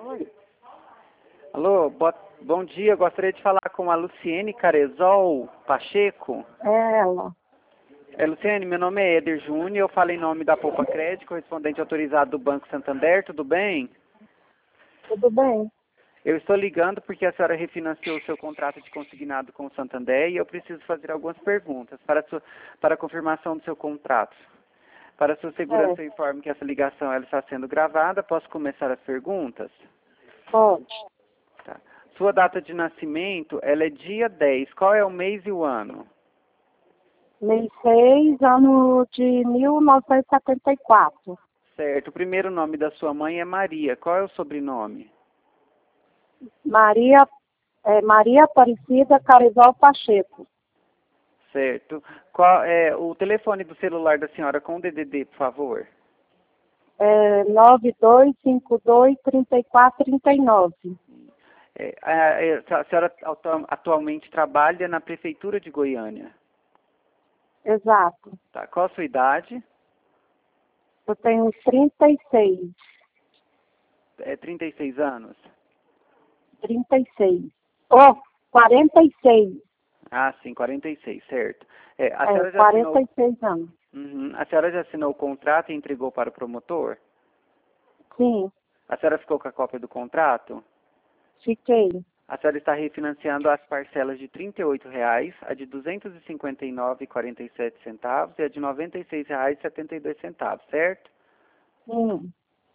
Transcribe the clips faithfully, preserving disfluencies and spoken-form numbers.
Oi. Alô, bo- bom dia. Gostaria de falar com a Luciene Carezol Pacheco. É ela. É, Luciene, meu nome é Éder Júnior, eu falo em nome da Poupa Crédito, correspondente autorizado do Banco Santander, tudo bem? Tudo bem? Eu estou ligando porque a senhora refinanciou o seu contrato de consignado com o Santander e eu preciso fazer algumas perguntas para, a sua, para a confirmação do seu contrato. Para a sua segurança, É, eu informo que essa ligação ela está sendo gravada. Posso começar as perguntas? pode. Tá. Sua data de nascimento, ela é dia dez. Qual é o mês e o ano? Mês seis, ano de mil novecentos e setenta e quatro. Certo. O primeiro nome da sua mãe é Maria. Qual é o sobrenome? Maria, é, Maria Aparecida Carizol Pacheco. Certo. Qual é o telefone do celular da senhora com o D D D, por favor? É, nove dois cinco dois, três quatro três nove. É, a, a senhora atu- atualmente trabalha na Prefeitura de Goiânia. Exato. Tá. Qual a sua idade? Eu tenho trinta e seis. É trinta e seis anos? trinta e seis. Oh, quarenta e seis. Ah, sim, quarenta e seis, certo. É, a É, senhora já quarenta assinou, e seis anos. uhum, a senhora já assinou o contrato e entregou para o promotor? Sim, A senhora ficou com a cópia do contrato? fiquei. A senhora está refinanciando as parcelas de trinta e oito reais, a de duzentos e cinquenta e nove reais e quarenta e sete centavos e a de noventa e seis reais e setenta e dois centavos, certo? Sim.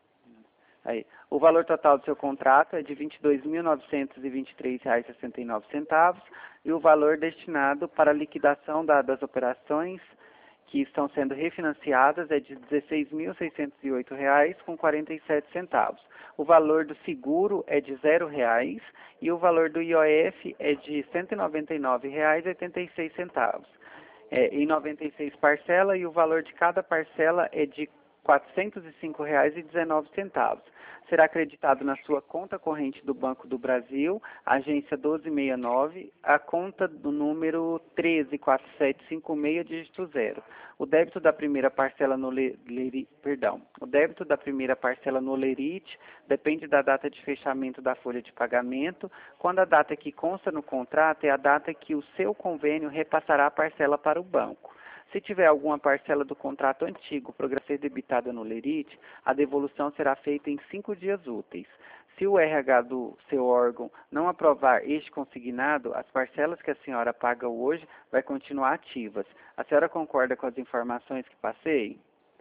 Aí, o valor total do seu contrato é de vinte e dois mil novecentos e vinte e três reais e sessenta e nove centavos e o valor destinado para a liquidação da- das operações que estão sendo refinanciadas é de dezesseis mil seiscentos e oito reais com quarenta e sete centavos. O valor do seguro é de zero reais e o valor do I O F é de cento e noventa e nove reais e oitenta e seis centavos. É, em noventa e seis parcelas e o valor de cada parcela é de quatrocentos e cinco reais e dezenove centavos. Será acreditado na sua conta corrente do Banco do Brasil, agência doze sessenta e nove, a conta do número treze quatro sete cinco seis, dígito zero. O débito da primeira parcela no le, leri, perdão, o débito da primeira parcela no lerite depende da data de fechamento da folha de pagamento, quando a data que consta no contrato é a data que o seu convênio repassará a parcela para o banco. Se tiver alguma parcela do contrato antigo para ser debitada no lerite, a devolução será feita em cinco dias úteis. Se o R H do seu órgão não aprovar este consignado, as parcelas que a senhora paga hoje vai continuar ativas. A senhora concorda com as informações que passei?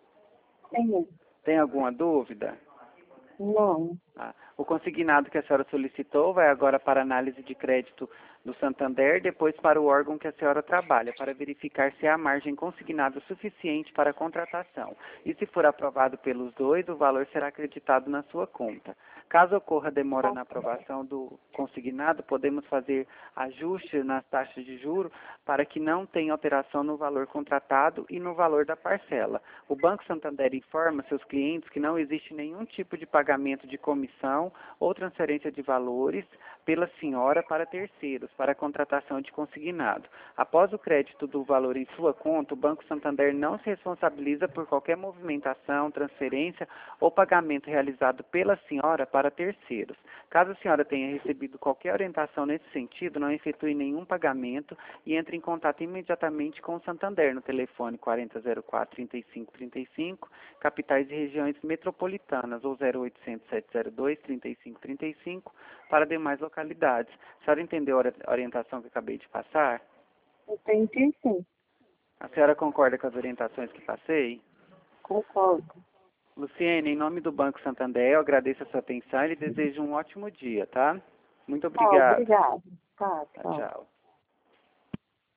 Sim. Tem alguma dúvida? Não. Ah, o consignado que a senhora solicitou vai agora para análise de crédito do Santander, depois para o órgão que a senhora trabalha, para verificar se há margem consignada suficiente para a contratação. E se for aprovado pelos dois, o valor será acreditado na sua conta. Caso ocorra demora na aprovação do consignado, podemos fazer ajustes nas taxas de juros para que não tenha alteração no valor contratado e no valor da parcela. O Banco Santander informa seus clientes que não existe nenhum tipo de pagamento de comissão ou transferência de valores pela senhora para terceiros, para a contratação de consignado. Após o crédito do valor em sua conta, o Banco Santander não se responsabiliza por qualquer movimentação, transferência ou pagamento realizado pela senhora para terceiros. Caso a senhora tenha recebido qualquer orientação nesse sentido, não efetue nenhum pagamento e entre em contato imediatamente com o Santander no telefone quarenta zero quatro, trinta e cinco trinta e cinco, capitais e regiões metropolitanas, ou zero oitocentos, sete zero dois, trinta e cinco trinta e cinco, para demais localidades. A senhora entendeu a orientação que eu acabei de passar? Entendi, sim. A senhora concorda com as orientações que passei? Concordo. Luciene, em nome do Banco Santander, eu agradeço a sua atenção e lhe desejo um ótimo dia, tá? Muito Tá, obrigado. obrigado. Tá, Tá, tchau. tchau.